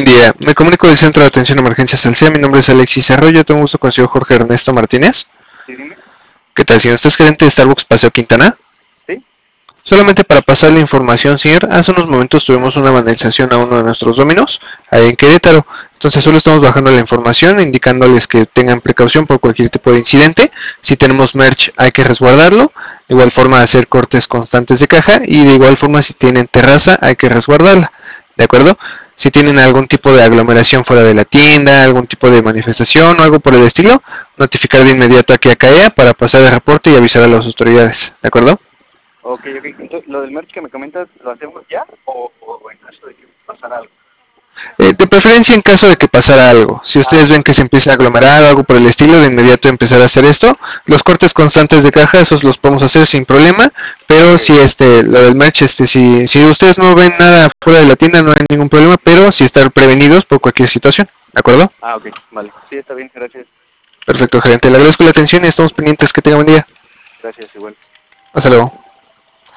Buen día, me comunico del Centro de Atención a Emergencias Alcea, mi nombre es Alexis Arroyo, tengo gusto con el señor Jorge Ernesto Martínez. Sí, dime. ¿Qué tal, señor? ¿Usted es gerente de Starbucks Paseo Quintana? Sí. Solamente para pasar la información, señor, hace unos momentos tuvimos una vandalización a uno de nuestros dominos, ahí en Querétaro. Entonces solo estamos bajando la información, indicándoles que tengan precaución por cualquier tipo de incidente. Si tenemos merch hay que resguardarlo, de igual forma hacer cortes constantes de caja y de igual forma si tienen terraza hay que resguardarla, ¿de acuerdo? Si tienen algún tipo de aglomeración fuera de la tienda, algún tipo de manifestación o algo por el estilo, notificar de inmediato aquí a CAEA para pasar el reporte y avisar a las autoridades, ¿de acuerdo? Ok. Entonces, ¿lo del merch que me comentas lo hacemos ya o en caso de que pasara algo? De preferencia en caso de que pasara algo. Si ustedes ven que se empieza a aglomerar o algo por el estilo, de inmediato empezar a hacer esto. Los cortes constantes de caja, esos los podemos hacer sin problema. Pero Okay. si lo del merch, si ustedes no ven nada fuera de la tienda, no hay ningún problema. Pero sí estar prevenidos por cualquier situación. ¿De acuerdo? Ok, vale. Sí, está bien, gracias. Perfecto, gerente. Le agradezco la atención y estamos pendientes. Que tenga buen día. Gracias, igual. Hasta luego.